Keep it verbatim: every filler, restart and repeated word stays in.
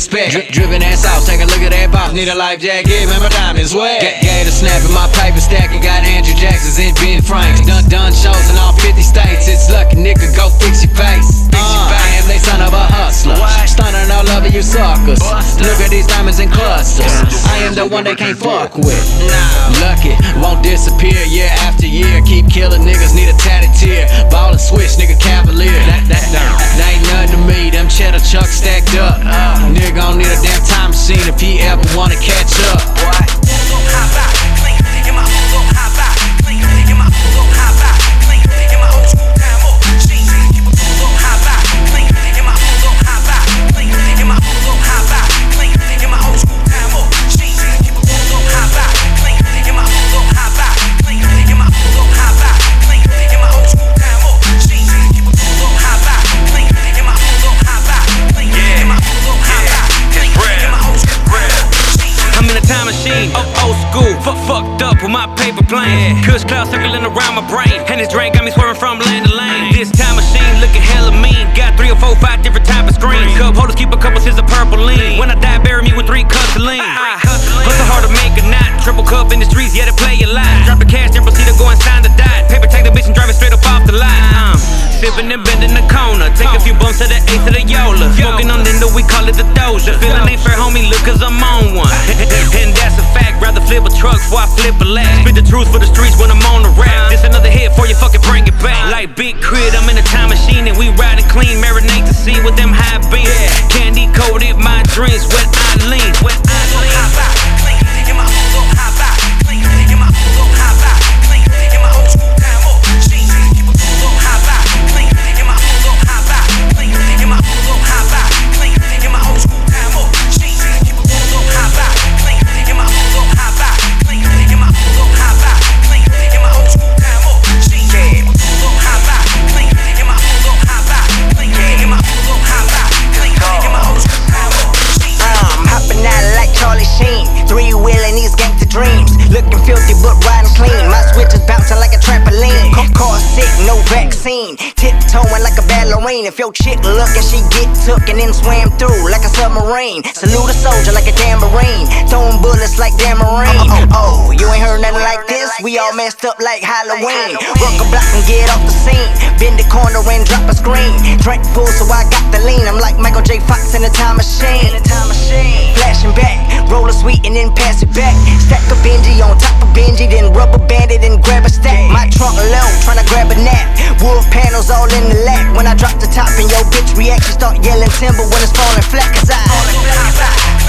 respect. Dri dripping ass out, take a look at that boss. Need a life jacket, man, my diamonds wet. G gave the snap in my paper stack and got Andrew Jackson's and Ben Franks. Done done shows in all fifty states. It's lucky, nigga, go fix your face. Fix your face. I am they son of a hustler. Stunning all over you suckers. Look at these diamonds in clusters. I am the one they can't fuck with. Lucky, won't disappear year after year. Keep killing niggas, need a tatted tear. Ball and switch, nigga, cavalier. That, that, that, that ain't nothing to me, them cheddar chucks stacked up. Nigga gon' need a damn time machine if he ever wanna catch up. Time machine, oh, old school, fuck fucked up with my paper plane. Kush cloud circling around my brain, and this drink got me swerving from lane to lane. This time machine looking hella mean, got three or four, five different type of screens. Cup holders keep a couple cents of purple lean. When I die, bury me with three cups of lean. I hustle hard to make a knot, triple cup in the streets, yeah, they play a lot. Drop the cash, then proceed to go and sign the dot. Paper take the bitch and drive it straight up off the lot. Um, sipping and bending the corner, take a few bumps to the eighth of the Yola. Smoking on Lindo, we call it the Doja. Feeling ain't fair, homie, look, cause I'm on one. And that's a fact, rather flip a truck before I flip a lag. Spit the truth for the streets when I'm on the rap. This another hit for you, fucking bring it back. Like Big Crit, I'm in a time machine and we riding clean. Marinate to see with them high beams. Candy coated my dreams, wet I lean. Wet I lean. In my old school high vibe, clean. In my old school high vibe, clean. In my old school time up, clean. In my old school high vibe, clean. In my old school high vibe, clean. In my old school high vibe, clean. In my old school time up, clean. In my old school high vibe, clean. In my old school high vibe, clean. In my old school high vibe, clean. In my old school time up, clean. In my old school high vibe, clean. In my old school high vibe, clean. In my old school high vibe, clean. In my old school time up, clean. I'm hopping out like Charlie Sheen, three wheeling these gangster dreams, looking filthy but riding clean. My switch is bouncing like a trampoline. Car sick, no vaccine, tiptoeing like a ballerina. If your chick looking, she get took and then swam through like a submarine. Salute a soldier like a tambourine, throwing bullets like Damarine. Oh, oh, oh, you ain't heard nothing like this. We all messed up like Halloween. Work a block and get off the scene, bend the corner and drop a screen. Drink full so I got the lean. I'm like Michael J. Fox in a time machine. Flashing back, roll a sweet and then pass it back. Stack a Benji on top of Benji, then rubber band it and grab a stack. My trunk low, tryna grab a nap. Wood panels all in the lap. When I drop the top and your bitch react, she start yelling timber when it's falling flat. Cause I